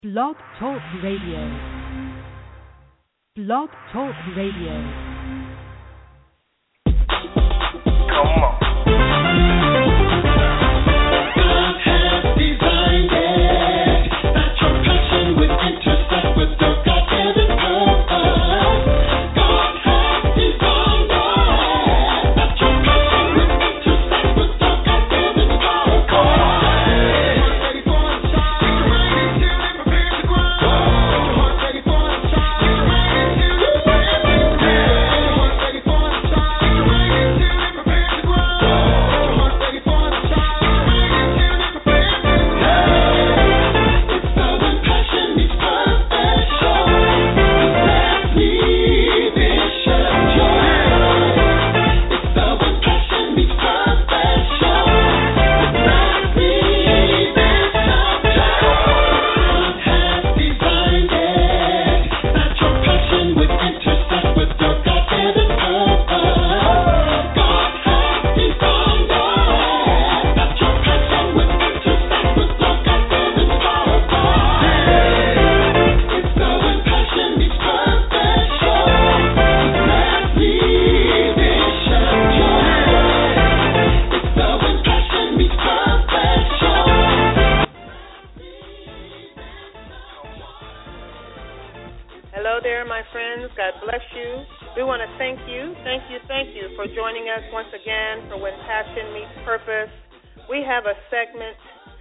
Blog Talk Radio. Blog Talk Radio. Come on. God has designed it, that your passion would intersect with your God-given purpose. God has designed it, that your passion would intersect with your God-given purpose. Come on. Ready for a shot, get your mind into it, prepare to grow. Get your heart ready for a shot, get your mind into it, prepare to grow. Get your heart ready for a shot, get your mind into it, prepare to grow. Get your heart ready for a shot, get your mind into it, prepare to grow. It's the when passion meets perfection. Let me vision joy. It's the when passion meets perfection. Let me vision joy. God has designed it, that your passion would intersect with your God-given purpose. God has designed it, that your passion would intersect with your God-given purpose. It's the when passion meets perfection. Let me vision joy. It's the when passion meets perfection. Hello there, my friends. God bless you. We want to thank you for joining us once again for When Passion Meets Purpose. We have a segment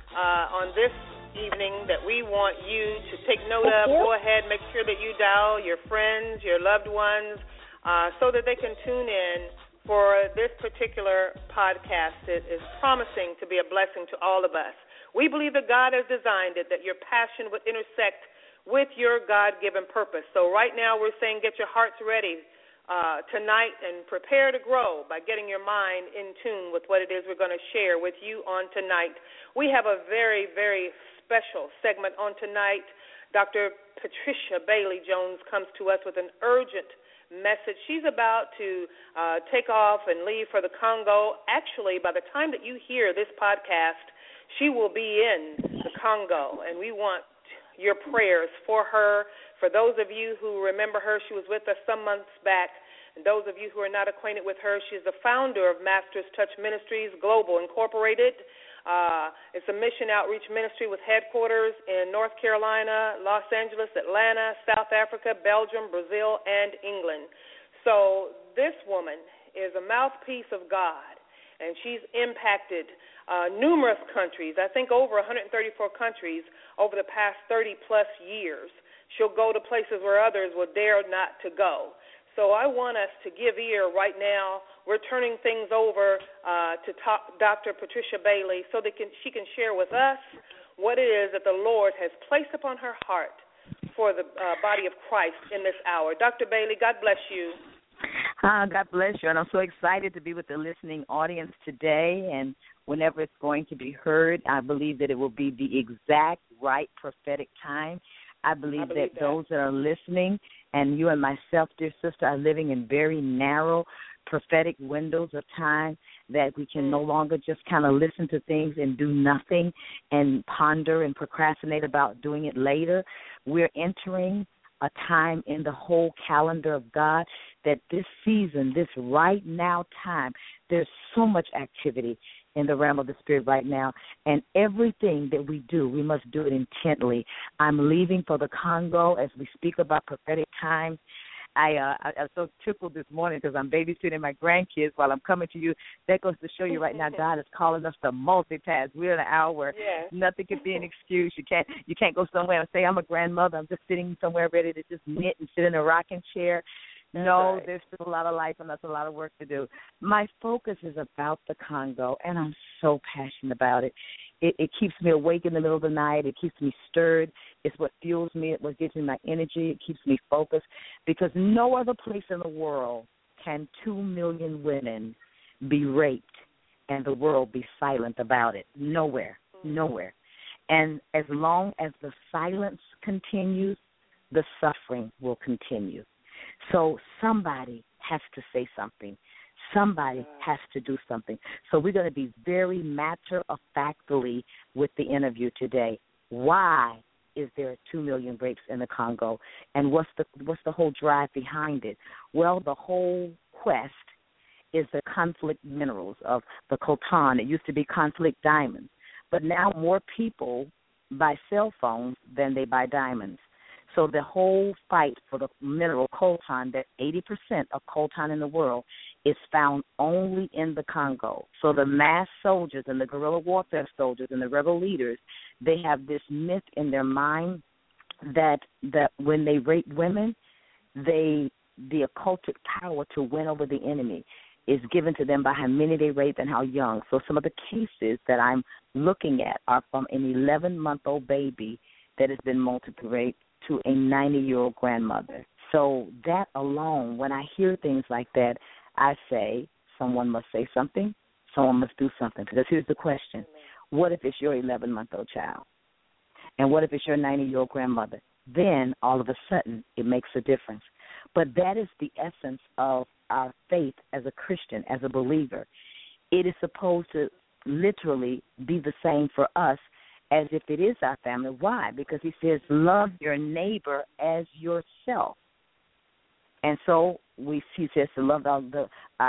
on this evening that we want you to take note of. Go ahead, make sure that you dial your friends, your loved ones, so that they can tune in for this particular podcast. It is promising to be a blessing to all of us. We believe that God has designed it, that your passion would intersect with your God-given purpose. So right now we're saying get your hearts ready tonight and prepare to grow by getting your mind in tune with what it is we're going to share with you on tonight. We have a very, very special segment on tonight. Dr. Patricia Bailey-Jones comes to us with an urgent message. She's about to take off and leave for the Congo. Actually, by the time that you hear this podcast, she will be in the Congo, and we want your prayers for her. For those of you who remember her, she was with us some months back. And those of you who are not acquainted with her, she's the founder of Masters Touch Ministries Global Incorporated. It's a mission outreach ministry with headquarters in North Carolina, Los Angeles, Atlanta, South Africa, Belgium, Brazil, and England. So this woman is a mouthpiece of God, and she's impacted numerous countries, I think over 134 countries over the past 30-plus years. She'll go to places where others will dare not to go. So I want us to give ear right now. We're turning things over to Dr. Patricia Bailey so that she can share with us what it is that the Lord has placed upon her heart for the body of Christ in this hour. Dr. Bailey, God bless you. God bless you, and I'm so excited to be with the listening audience today, and whenever it's going to be heard, I believe that it will be the exact right prophetic time. I believe that those that are listening, and you and myself, dear sister, are living in very narrow prophetic windows of time that we can no longer just kind of listen to things and do nothing and ponder and procrastinate about doing it later. We're entering a time in the whole calendar of God that this season, this right now time, there's so much activity in the realm of the Spirit right now. And everything that we do, we must do it intently. I'm leaving for the Congo as we speak about prophetic time. I was so tickled this morning because I'm babysitting my grandkids while I'm coming to you. That goes to show you right now God is calling us to multitask. We're in an hour where nothing can be an excuse. You can't go somewhere and say, I'm a grandmother. I'm just sitting somewhere ready to just knit and sit in a rocking chair. No, there's still a lot of life and that's a lot of work to do. My focus is about the Congo, and I'm so passionate about it. It keeps me awake in the middle of the night. It keeps me stirred. It's what fuels me. It's what gives me my energy. It keeps me focused because no other place in the world can 2 million women be raped and the world be silent about it. Nowhere. And as long as the silence continues, the suffering will continue. So somebody has to say something. Somebody has to do something. So we're going to be very matter-of-factly with the interview today. Why is there 2 million rapes in the Congo? And what's the whole drive behind it? Well, the whole quest is the conflict minerals of the coltan. It used to be conflict diamonds. But now more people buy cell phones than they buy diamonds. So the whole fight for the mineral coltan, that 80% of coltan in the world is found only in the Congo. So the mass soldiers and the guerrilla warfare soldiers and the rebel leaders, they have this myth in their mind that when they rape women, the occultic power to win over the enemy is given to them by how many they rape and how young. So some of the cases that I'm looking at are from an 11-month-old baby that has been multiply raped to a 90-year-old grandmother. So that alone, when I hear things like that, I say someone must say something, someone must do something. Because here's the question. What if it's your 11-month-old child? And what if it's your 90-year-old grandmother? Then, all of a sudden, it makes a difference. But that is the essence of our faith as a Christian, as a believer. It is supposed to literally be the same for us as if it is our family. Why? Because he says, love your neighbor as yourself. And so he says to love the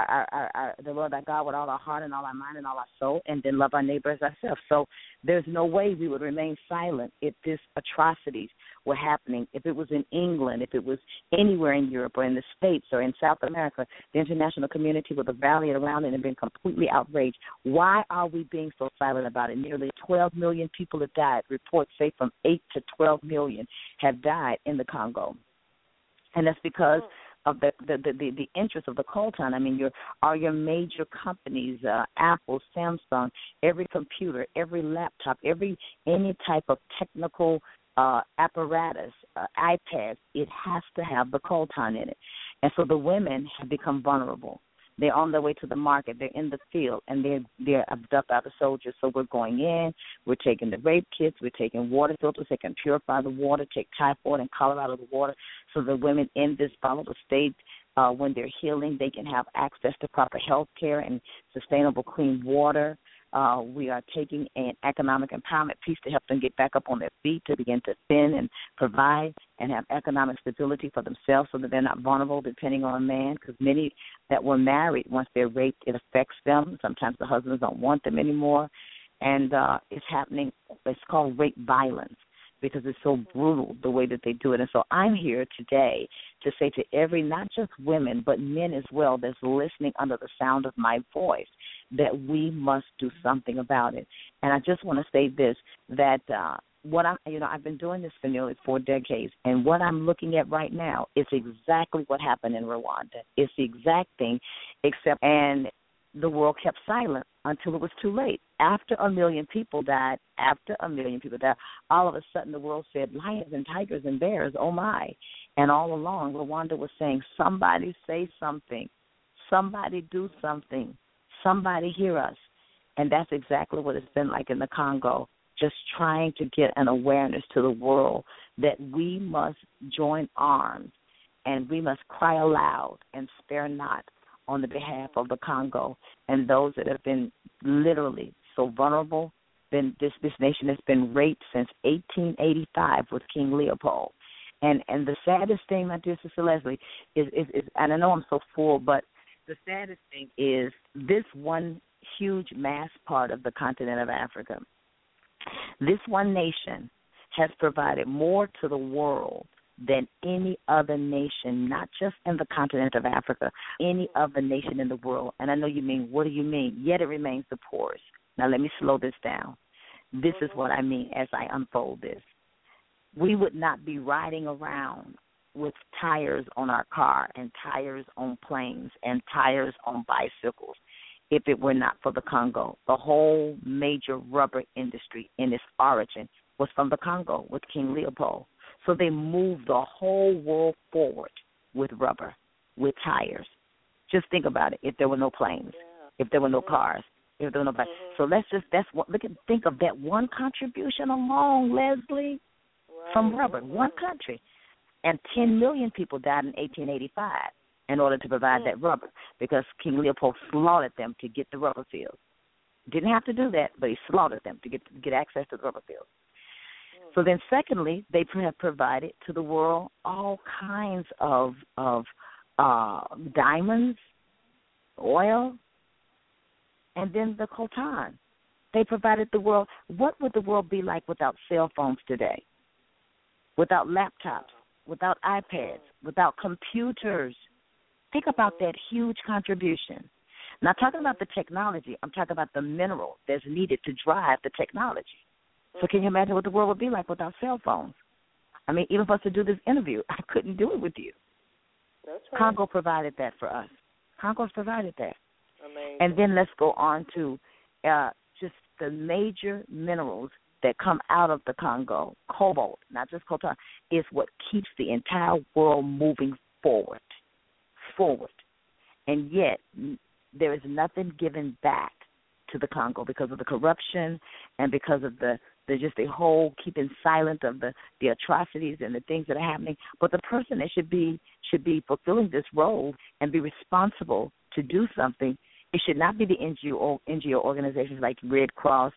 Lord our God with all our heart and all our mind and all our soul, and then love our neighbor as ourselves. So there's no way we would remain silent if these atrocities were happening. If it was in England, if it was anywhere in Europe or in the States or in South America, the international community would have rallied around it and been completely outraged. Why are we being so silent about it? Nearly 12 million people have died. Reports say from 8 to 12 million have died in the Congo. And that's because of the interest of the coltan. I mean, your major companies, Apple, Samsung, every computer, every laptop, any type of technical apparatus, iPads, it has to have the coltan in it. And so the women have become vulnerable. They're on their way to the market. They're in the field, and they're abducted by the soldiers. So we're going in. We're taking the rape kits. We're taking water filters. They can purify the water, take typhoid and cholera out of the water, so the women in this vulnerable state, when they're healing, they can have access to proper health care and sustainable clean water. We are taking an economic empowerment piece to help them get back up on their feet, to begin to spend and provide and have economic stability for themselves so that they're not vulnerable depending on a man, because many that were married, once they're raped, it affects them. Sometimes the husbands don't want them anymore. And it's happening. It's called rape violence because it's so brutal the way that they do it. And so I'm here today to say to every, not just women, but men as well that's listening under the sound of my voice, that we must do something about it. And I just want to say this, that I've been doing this for nearly 4 decades, and what I'm looking at right now is exactly what happened in Rwanda. It's the exact thing, and the world kept silent until it was too late. After 1 million people died, all of a sudden the world said, lions and tigers and bears, oh my. And all along, Rwanda was saying, somebody say something, somebody do something, somebody hear us. And that's exactly what it's been like in the Congo, just trying to get an awareness to the world that we must join arms and we must cry aloud and spare not on the behalf of the Congo and those that have been literally so vulnerable. This nation has been raped since 1885 with King Leopold. And the saddest thing, my dear Sister Leslie, is and I know I'm so full, but the saddest thing is this one huge mass part of the continent of Africa. This one nation has provided more to the world than any other nation, not just in the continent of Africa, any other nation in the world. And I know you mean, what do you mean? Yet it remains the poorest. Now let me slow this down. This is what I mean as I unfold this. We would not be riding around with tires on our car and tires on planes and tires on bicycles if it were not for the Congo. The whole major rubber industry in its origin was from the Congo with King Leopold. So they moved the whole world forward with rubber, with tires. Just think about it. If there were no planes, if there were no cars, if there were no bikes. So think of that one contribution alone, Leslie, from rubber, one country. And 10 million people died in 1885 in order to provide that rubber because King Leopold slaughtered them to get the rubber fields. Didn't have to do that, but he slaughtered them to get access to the rubber fields. So then, secondly, they have provided to the world all kinds of diamonds, oil, and then the coltan. They provided the world. What would the world be like without cell phones today? Without laptops, without iPads, without computers? Think about that huge contribution. Not talking about the technology. I'm talking about the mineral that's needed to drive the technology. So can you imagine what the world would be like without cell phones? I mean, even for us to do this interview, I couldn't do it with you. That's right. Congo provided that for us. Congo's provided that. Amazing. And then let's go on to just the major minerals that come out of the Congo. Cobalt, not just coltan, is what keeps the entire world moving forward. And yet there is nothing given back to the Congo because of the corruption and because of the whole keeping silent of the atrocities and the things that are happening. But the person that should be fulfilling this role and be responsible to do something, it should not be the NGO organizations like Red Cross,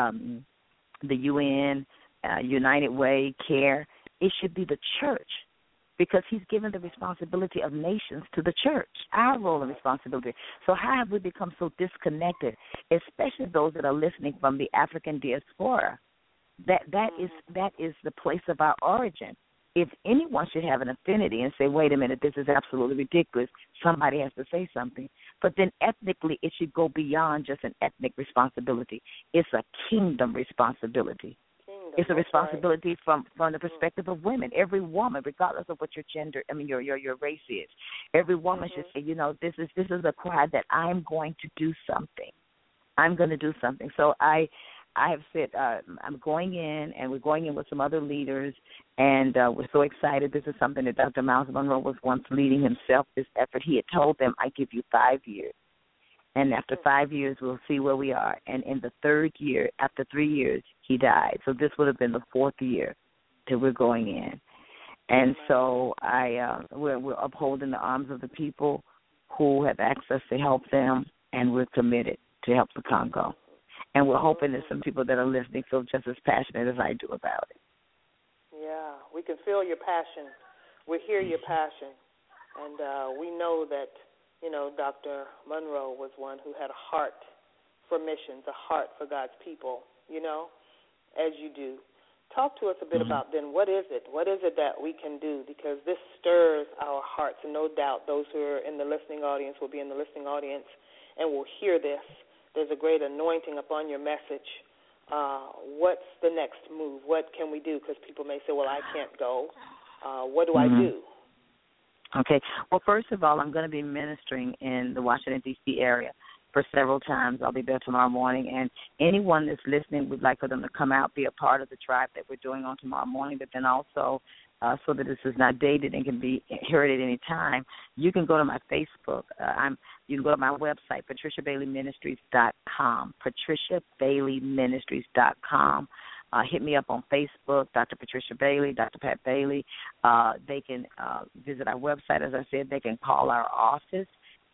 the UN, United Way, CARE. It should be the church, because he's given the responsibility of nations to the church, our role and responsibility. So how have we become so disconnected, especially those that are listening from the African diaspora? That is the place of our origin. If anyone should have an affinity and say, wait a minute, this is absolutely ridiculous, somebody has to say something. But then ethnically, it should go beyond just an ethnic responsibility. It's a kingdom responsibility. It's a responsibility from the perspective of women. Every woman, regardless of what your gender, your race is, every woman should say, this is a cry that I'm going to do something. I'm going to do something. So I have said I'm going in, and we're going in with some other leaders, and we're so excited. This is something that Dr. Myles Munroe was once leading himself, this effort. He had told them, I give you 5 years. And after 5 years, we'll see where we are. And in the third year, after 3 years, he died. So this would have been the fourth year that we're going in. And so we're upholding the arms of the people who have asked us to help them, and we're committed to help the Congo. And we're hoping that some people that are listening feel just as passionate as I do about it. Yeah, we can feel your passion. We hear your passion. And we know that, Dr. Munroe was one who had a heart for missions, a heart for God's people, as you do. Talk to us a bit about then what is it? What is it that we can do? Because this stirs our hearts, and no doubt those who are in the listening audience will be in the listening audience and will hear this. There's a great anointing upon your message. What's the next move? What can we do? Because people may say, well, I can't go. What do I do? Okay. Well, first of all, I'm going to be ministering in the Washington, D.C. area for several times. I'll be there tomorrow morning. And anyone that's listening, we'd like for them to come out, be a part of the tribe that we're doing on tomorrow morning, but then also so that this is not dated and can be heard at any time, you can go to my Facebook. You can go to my website, patriciabaileyministries.com, patriciabaileyministries.com. Hit me up on Facebook, Dr. Patricia Bailey, Dr. Pat Bailey. They can visit our website. As I said, they can call our office,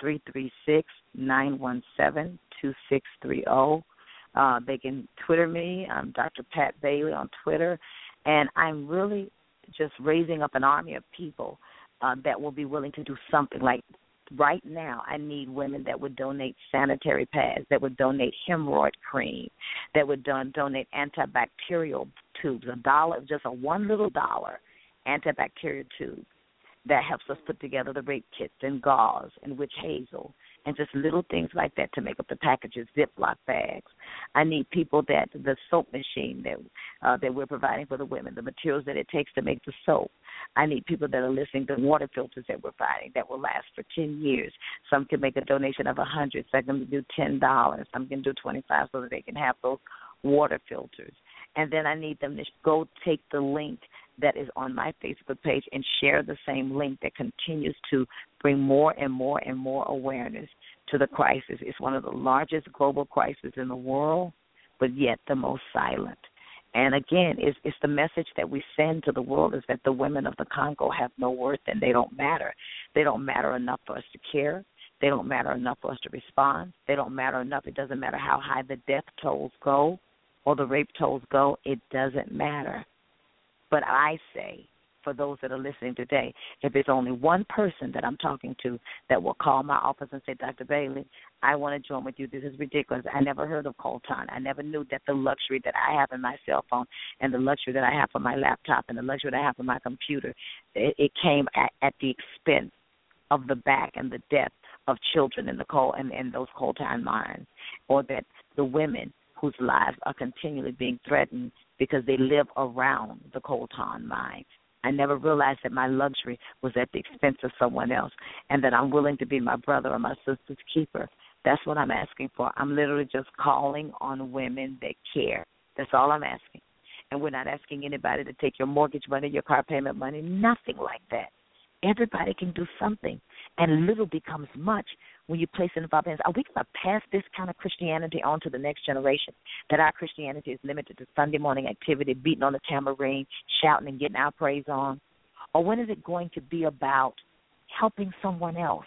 336-917-2630. They can Twitter me. I'm Dr. Pat Bailey on Twitter. And I'm really just raising up an army of people that will be willing to do something. Like right now, I need women that would donate sanitary pads, that would donate hemorrhoid cream, that would donate antibacterial tubes, $1, just a $1 little antibacterial tube that helps us put together the rape kits and gauze and witch hazel and just little things like that to make up the packages, Ziploc bags. I need people that the soap machine that we're providing for the women, the materials that it takes to make the soap. I need people that are listening to water filters that we're providing that will last for 10 years. Some can make a donation of $100, some can do $10, some can do $25 so that they can have those water filters. And then I need them to go take the link that is on my Facebook page and share the same link that continues to bring more and more and more awareness to the crisis. It's one of the largest global crises in the world, but yet the most silent. And again, it's the message that we send to the world is that the women of the Congo have no worth and they don't matter. They don't matter enough for us to care. They don't matter enough for us to respond. They don't matter enough. It doesn't matter how high the death tolls go or the rape tolls go. It doesn't matter. But I say, for those that are listening today, if there's only one person that I'm talking to that will call my office and say, Dr. Bailey, I want to join with you. This is ridiculous. I never heard of Colton. I never knew that the luxury that I have in my cell phone and the luxury that I have for my laptop and the luxury that I have for my computer, it came at the expense of the back and the death of children in the coal and those Colton mines, or that the women whose lives are continually being threatened because they live around the Colton mine. I never realized that my luxury was at the expense of someone else, and that I'm willing to be my brother or my sister's keeper. That's what I'm asking for. I'm literally just calling on women that care. That's all I'm asking. And we're not asking anybody to take your mortgage money, your car payment money, nothing like that. Everybody can do something, and little becomes much when you place it in Father's hands. Are we going to pass this kind of Christianity on to the next generation, that our Christianity is limited to Sunday morning activity, beating on the tambourine, shouting and getting our praise on? Or when is it going to be about helping someone else,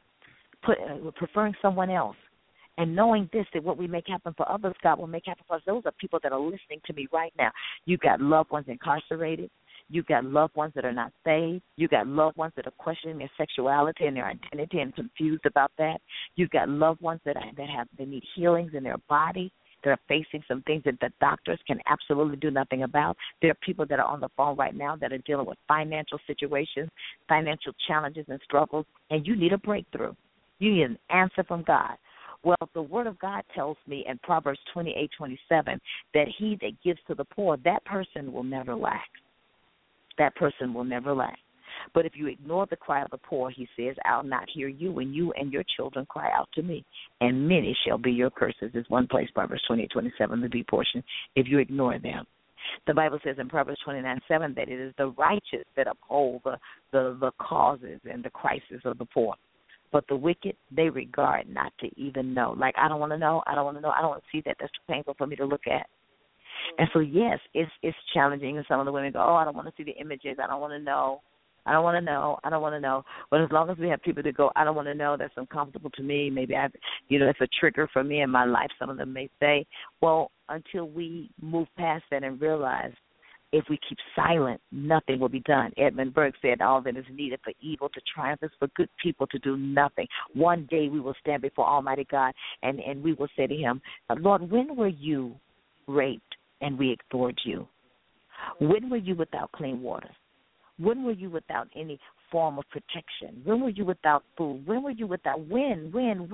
preferring someone else, and knowing this, that what we make happen for others, God will make happen for us? Those are people that are listening to me right now. You've got loved ones incarcerated. You've got loved ones that are not saved. You've got loved ones that are questioning their sexuality and their identity and confused about that. You've got loved ones that need healings in their body. They're facing some things that the doctors can absolutely do nothing about. There are people that are on the phone right now that are dealing with financial situations, financial challenges and struggles, and you need a breakthrough. You need an answer from God. Well, the Word of God tells me in Proverbs 28:27 that he that gives to the poor, that person will never lack. That person will never lack. But if you ignore the cry of the poor, he says, I'll not hear you when you and your children cry out to me, and many shall be your curses. There's one place, Proverbs 28:27, the B portion, if you ignore them. The Bible says in Proverbs 29:7 that it is the righteous that uphold the causes and the crisis of the poor. But the wicked, they regard not to even know. Like, I don't want to know. I don't want to know. I don't want to see that. That's too painful for me to look at. And so, yes, it's challenging. And some of the women go, I don't want to see the images. I don't want to know. I don't want to know. I don't want to know. But as long as we have people that go, I don't want to know, that's uncomfortable to me. Maybe it's a trigger for me in my life, some of them may say. Well, until we move past that and realize if we keep silent, nothing will be done. Edmund Burke said all that is needed for evil to triumph is for good people to do nothing. One day we will stand before Almighty God, and we will say to him, Lord, when were you raped and we ignored you? When were you without clean water? When were you without any form of protection? When were you without food? When were you without, when,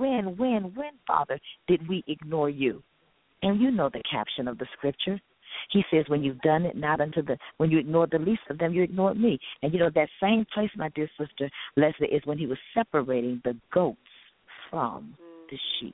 Father, did we ignore you? And you know the caption of the scripture. He says, when you've done it, when you ignored the least of them, you ignored me. And you know, that same place, my dear sister Leslie, is when he was separating the goats from the sheep.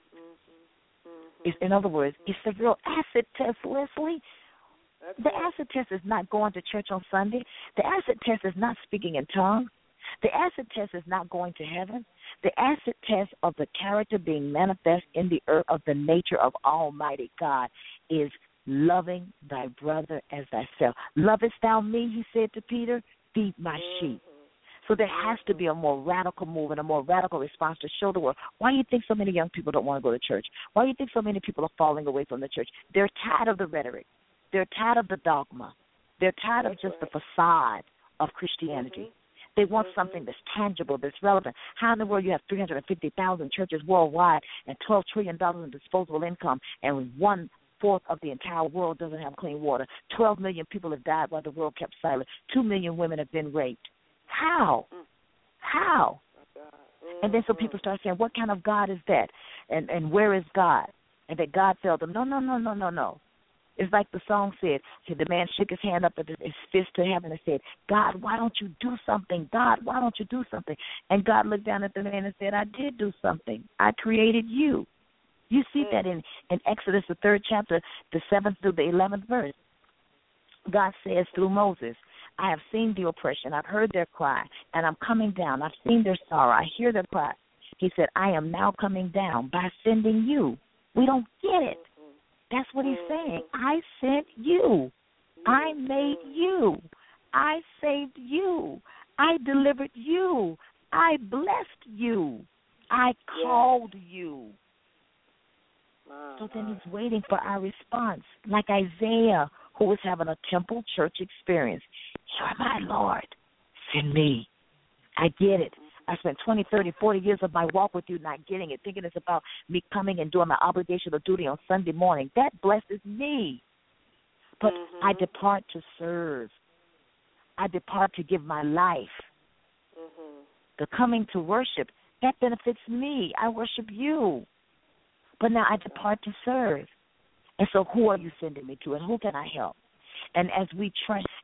In other words, it's a real acid test, Leslie. The acid test is not going to church on Sunday. The acid test is not speaking in tongues. The acid test is not going to heaven. The acid test of the character being manifest in the earth of the nature of Almighty God is loving thy brother as thyself. Lovest thou me, he said to Peter, feed my sheep. So there has to be a more radical move and a more radical response to show the world. Why do you think so many young people don't want to go to church? Why do you think so many people are falling away from the church? They're tired of the rhetoric. They're tired of the dogma. They're tired of just the facade of Christianity. They want something that's tangible, that's relevant. How in the world you have 350,000 churches worldwide and $12 trillion in disposable income, and 1/4 of the entire world doesn't have clean water? 12 million people have died while the world kept silent. 2 million women have been raped. How? And then so people start saying, what kind of God is that? And where is God? And that God failed them. No. It's like the song said. The man shook his hand up, his fist to heaven, and said, God, why don't you do something? God, why don't you do something? And God looked down at the man and said, I did do something. I created you. You see that in Exodus, the 3rd chapter, the 7th through the 11th verse. God says through Moses, I have seen the oppression. I've heard their cry, and I'm coming down. I've seen their sorrow. I hear their cry. He said, I am now coming down by sending you. We don't get it. That's what he's saying. I sent you. I made you. I saved you. I delivered you. I blessed you. I called you. So then he's waiting for our response. Like Isaiah who is having a temple church experience. You're my Lord. Send me. I get it. I spent 20, 30, 40 years of my walk with you not getting it, thinking it's about me coming and doing my obligation or duty on Sunday morning. That blesses me. But I depart to serve. I depart to give my life. The coming to worship, that benefits me. I worship you. But now I depart to serve. And so who are you sending me to, and who can I help? And as we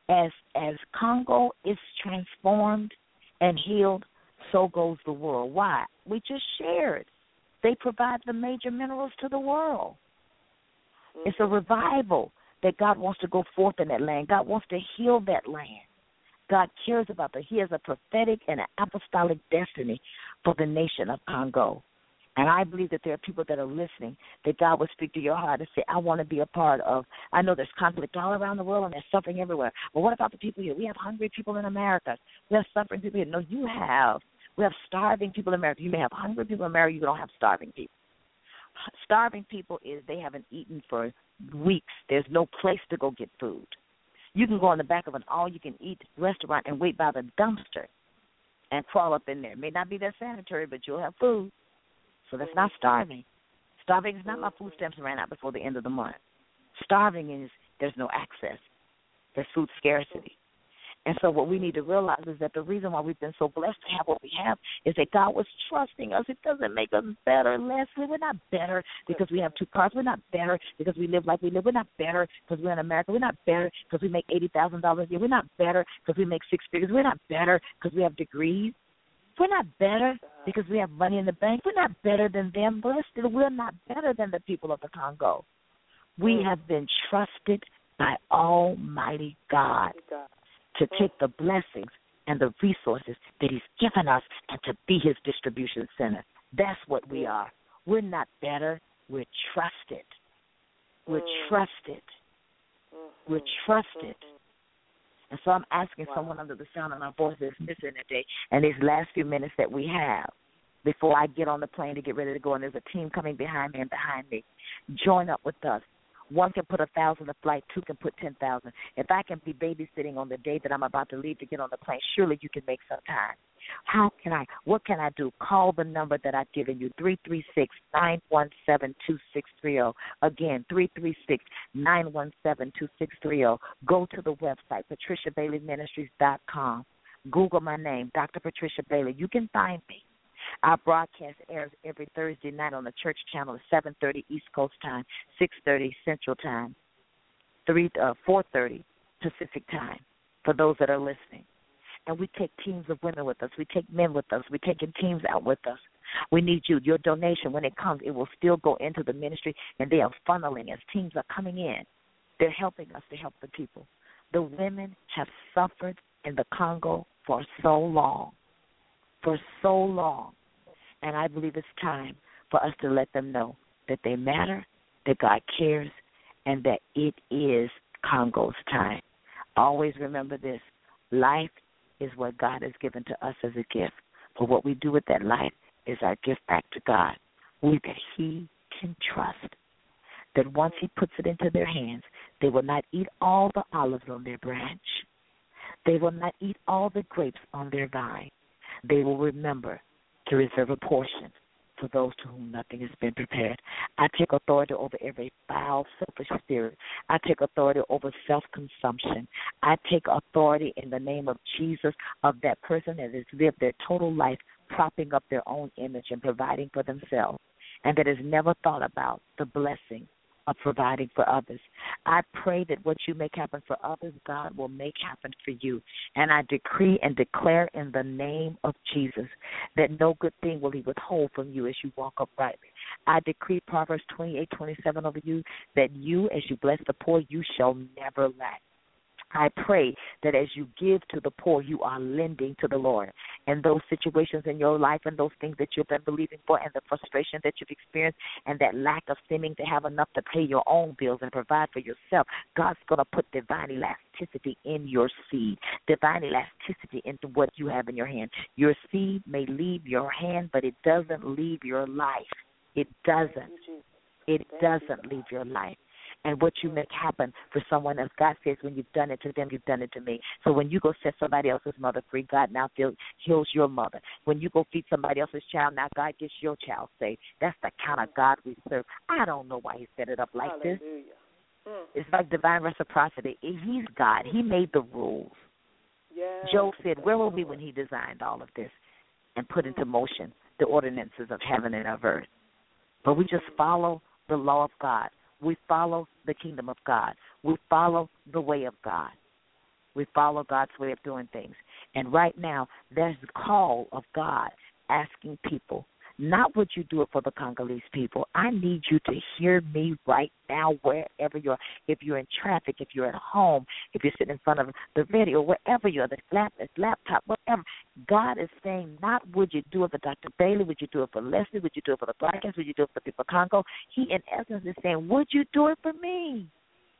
as Congo is transformed and healed, so goes the world. Why? We just shared. They provide the major minerals to the world. It's a revival that God wants to go forth in that land. God wants to heal that land. God cares about that. He has a prophetic and an apostolic destiny for the nation of Congo. And I believe that there are people that are listening, that God will speak to your heart and say, I want to be a part of. I know there's conflict all around the world and there's suffering everywhere. But what about the people here? We have hungry people in America. We have suffering people here. No, you have. We have starving people in America. You may have hungry people in America. You don't have starving people. Starving people is they haven't eaten for weeks. There's no place to go get food. You can go in the back of an all-you-can-eat restaurant and wait by the dumpster and crawl up in there. It may not be that sanitary, but you'll have food. So that's not starving. Starving is not my food stamps ran out before the end of the month. Starving is there's no access. There's food scarcity. And so what we need to realize is that the reason why we've been so blessed to have what we have is that God was trusting us. It doesn't make us better, Leslie. We're not better because we have two cars. We're not better because we live like we live. We're not better because we're in America. We're not better because we make $80,000 a year. We're not better because we make six figures. We're not better because we have degrees. We're not better because we have money in the bank. We're not better than them. Blessed, we're not better than the people of the Congo. We have been trusted by Almighty God to take the blessings and the resources that He's given us and to be His distribution center. That's what we are. We're not better. We're trusted. We're trusted. We're trusted. And so I'm asking someone under the sound of my voice that's missing today, and these last few minutes that we have before I get on the plane to get ready to go, and there's a team coming behind me and behind me, join up with us. One can put 1,000 a flight, two can put 10,000. If I can be babysitting on the day that I'm about to leave to get on the plane, surely you can make some time. What can I do? Call the number that I've given you, 336-917-2630. Again, 336-917-2630. Go to the website, PatriciaBaileyMinistries.com. Google my name, Dr. Patricia Bailey. You can find me. Our broadcast airs every Thursday night on the church channel at 7:30 East Coast time, 6:30 Central time, 4:30 Pacific time for those that are listening. And we take teams of women with us. We take men with us. We're taking teams out with us. We need you. Your donation, when it comes, it will still go into the ministry, and they are funneling as teams are coming in. They're helping us to help the people. The women have suffered in the Congo for so long. And I believe it's time for us to let them know that they matter, that God cares, and that it is Congo's time. Always remember this. Life is what God has given to us as a gift. But what we do with that life is our gift back to God. That He can trust. That once He puts it into their hands, they will not eat all the olives on their branch. They will not eat all the grapes on their vine. They will remember to reserve a portion for those to whom nothing has been prepared. I take authority over every foul, selfish spirit. I take authority over self-consumption. I take authority in the name of Jesus of that person that has lived their total life propping up their own image and providing for themselves, and that has never thought about the blessing of providing for others. I pray that what you make happen for others, God will make happen for you. And I decree and declare in the name of Jesus that no good thing will He withhold from you as you walk uprightly. I decree Proverbs 28:27 over you, that you, as you bless the poor, you shall never lack. I pray that as you give to the poor, you are lending to the Lord. And those situations in your life and those things that you've been believing for and the frustration that you've experienced and that lack of seeming to have enough to pay your own bills and provide for yourself, God's going to put divine elasticity in your seed, divine elasticity into what you have in your hand. Your seed may leave your hand, but it doesn't leave your life. It doesn't. It doesn't leave your life. And what you make happen for someone else, God says when you've done it to them, you've done it to me. So when you go set somebody else's mother free, God now heals your mother. When you go feed somebody else's child, now God gets your child saved. That's the kind of God we serve. I don't know why he set it up like Hallelujah. this. It's like divine reciprocity. He's God. He made the rules. Yes. Job said, where were we when he designed all of this and put into motion the ordinances of heaven and of earth? But we just follow the law of God. We follow the kingdom of God. We follow the way of God. We follow God's way of doing things. And right now, there's the call of God asking people, not would you do it for the Congolese people. I need you to hear me right now wherever you are. If you're in traffic, if you're at home, if you're sitting in front of the radio, wherever you are, the laptop, whatever. God is saying, not would you do it for Dr. Bailey, would you do it for Leslie, would you do it for the broadcast, would you do it for people of Congo? He, in essence, is saying, would you do it for me?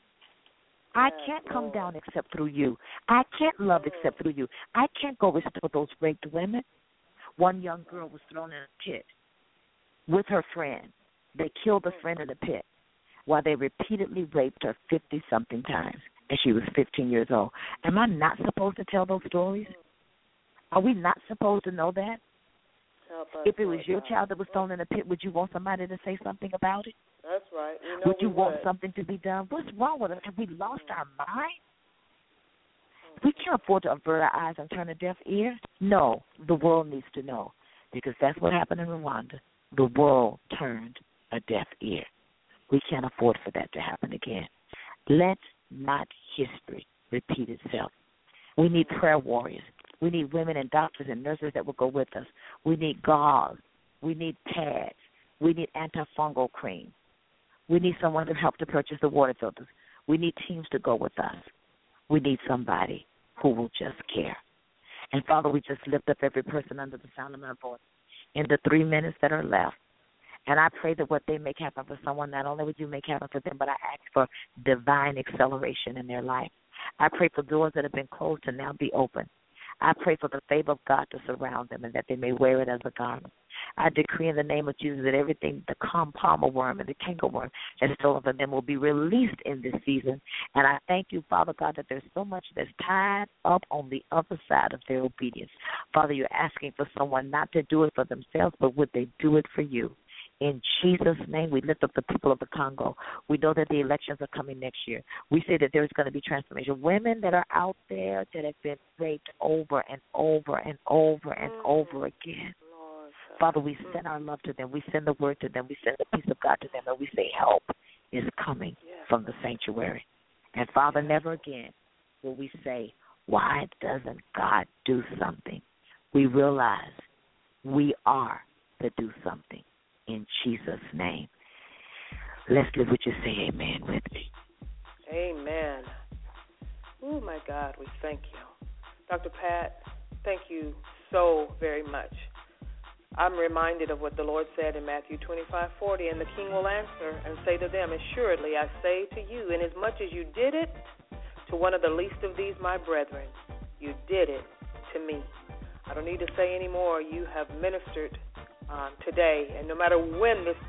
I can't come down except through you. I can't love except through you. I can't go restore those raped women. One young girl was thrown in a pit with her friend. They killed the friend in the pit while they repeatedly raped her 50-something times, and she was 15 years old. Am I not supposed to tell those stories? Are we not supposed to know that? If it was your child that was thrown in a pit, would you want somebody to say something about it? That's right. Would you want something to be done? What's wrong with us? Have we lost our mind? We can't afford to avert our eyes and turn a deaf ear. No, the world needs to know, because that's what happened in Rwanda. The world turned a deaf ear. We can't afford for that to happen again. Let not history repeat itself. We need prayer warriors. We need women and doctors and nurses that will go with us. We need gauze. We need pads. We need antifungal cream. We need someone to help to purchase the water filters. We need teams to go with us. We need somebody who will just care. And, Father, we just lift up every person under the sound of my voice in the 3 minutes that are left. And I pray that what they make happen for someone, not only would you make happen for them, but I ask for divine acceleration in their life. I pray for doors that have been closed to now be open. I pray for the favor of God to surround them and that they may wear it as a garment. I decree in the name of Jesus that everything, the palmer worm and the cankerworm that is stolen from them will be released in this season. And I thank you, Father God, that there's so much that's tied up on the other side of their obedience. Father, you're asking for someone not to do it for themselves, but would they do it for you? In Jesus' name, we lift up the people of the Congo. We know that the elections are coming next year. We say that there's going to be transformation. Women that are out there that have been raped over and over and over and over again. Father, we send our love to them. We send the word to them. We send the peace of God to them. And we say help is coming from the sanctuary. And, Father, never again will we say, why doesn't God do something? We realize we are to do something. In Jesus' name. Leslie, would you say amen with me? Amen. Oh, my God, we thank you. Dr. Pat, thank you so very much. I'm reminded of what the Lord said in Matthew 25:40, and the King will answer and say to them, assuredly I say to you, inasmuch as you did it to one of the least of these my brethren, you did it to me. I don't need to say any more. You have ministered today, and no matter when this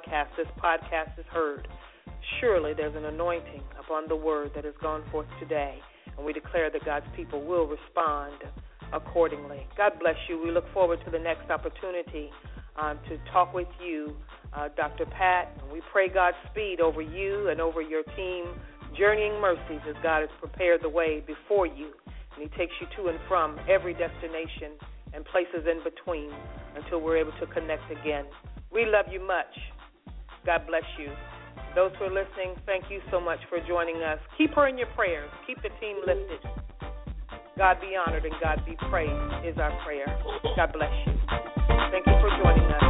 podcast is heard, surely there's an anointing upon the word that has gone forth today, and we declare that God's people will respond accordingly. God bless you. We look forward to the next opportunity to talk with you, Dr. Pat. We pray God's speed over you and over your team, Journeying Mercies, as God has prepared the way before you, and he takes you to and from every destination and places in between until we're able to connect again. We love you much. God bless you. Those who are listening, thank you so much for joining us. Keep her in your prayers. Keep the team lifted. God be honored and God be praised is our prayer. God bless you. Thank you for joining us.